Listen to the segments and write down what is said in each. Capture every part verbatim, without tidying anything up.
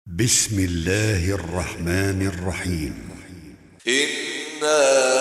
بسم الله الرحمن الرحيم. إنا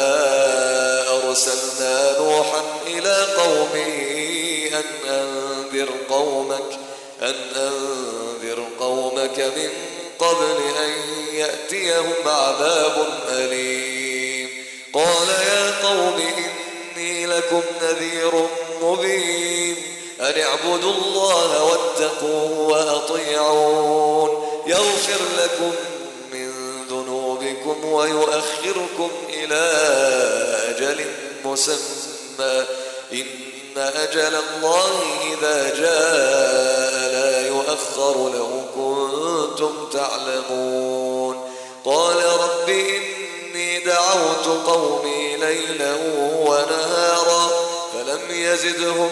أرسلنا نوحا إلى قومه أن أنذر قومك أن أنذر قومك من قبل أن يأتيهم عذاب أليم. قال يا قوم إني لكم نذير مبين أن اعبدوا الله واتقوه وأطيعون يغفر لكم من ذنوبكم ويؤخركم إلى أجل مسمى إن أجل الله إذا جاء لا يؤخر لو كنتم تعلمون. قال رب إني دعوت قومي ليلا ونهارا فلم يزدهم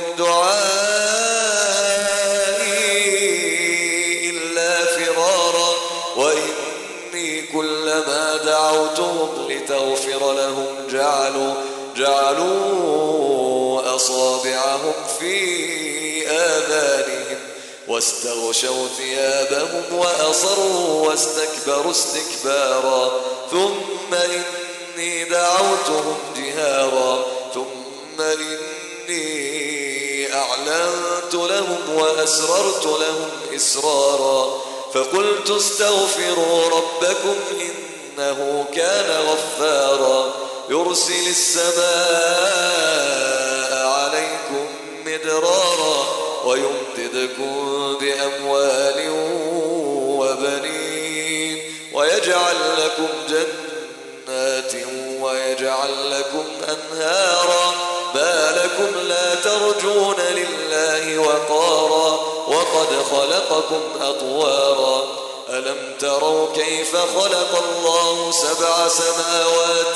دعائي إلا فرارا وإني كلما دعوتهم لتغفر لهم جعلوا جعلوا أصابعهم في آذانهم واستغشوا ثيابهم وأصروا واستكبروا استكبارا ثم إني دعوتهم جهارا ثم إني أعلنت لهم وأسررت لهم إسرارا فقلت استغفروا ربكم إنه كان غفارا يرسل السماء عليكم مدرارا ويمددكم بأموال وبنين ويجعل لكم جنات ويجعل لكم أنهارا ما لكم لا ترجون لله وقارا وقد خلقكم أطوارا ألم تروا كيف خلق الله سبع سماوات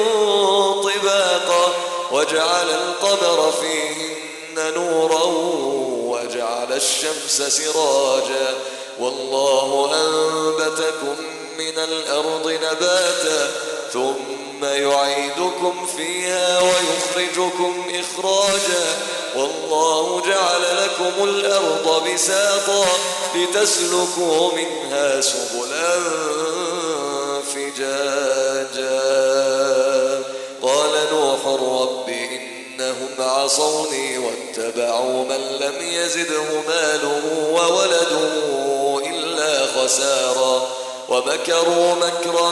طباقا وجعل القمر فيهن نورا وجعل الشمس سراجا والله أنبتكم من الأرض نباتا ثم يعيدكم فيها ويخرجكم إخراجا والله جعل لكم الأرض بساطا لتسلكوا منها سبلا فجاجا. قال نوح رب إنهم عصوني واتبعوا من لم يزده ماله وولده إلا خسارا ومكروا مكرا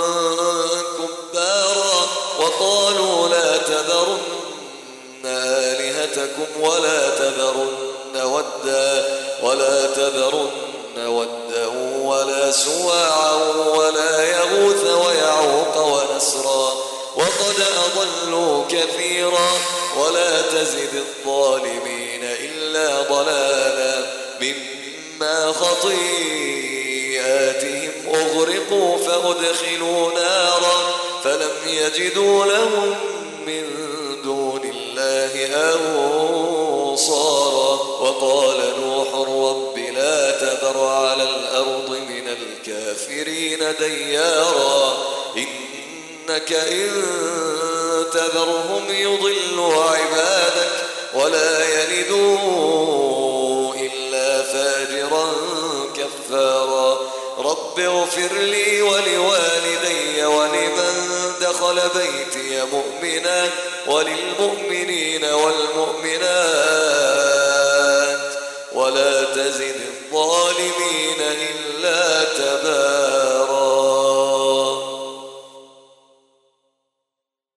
كبارا وقالوا لا تذرن آلهتكم ولا تذرن ودا ولا تذرن ودا ولا سواعا ولا يغوث ويعوق ونسرا وقد أضلوا كثيرا ولا تزد الظالمين إلا ضلالا مما خطيئاتهم أغرقوا فأدخلوا نارا فلم يجدوا لهم من دون الله أنصارا. وقال نوح رب لا تذر على الأرض من الكافرين ديارا إنك إن تذرهم يضلوا عبادك ولا يلدوا إلا فاجرا كفارا. رب اغفر لي ولوالدي ولمن دخل بيتي مؤمنا وللمؤمنين والمؤمنات ولا تزد الظالمين إلا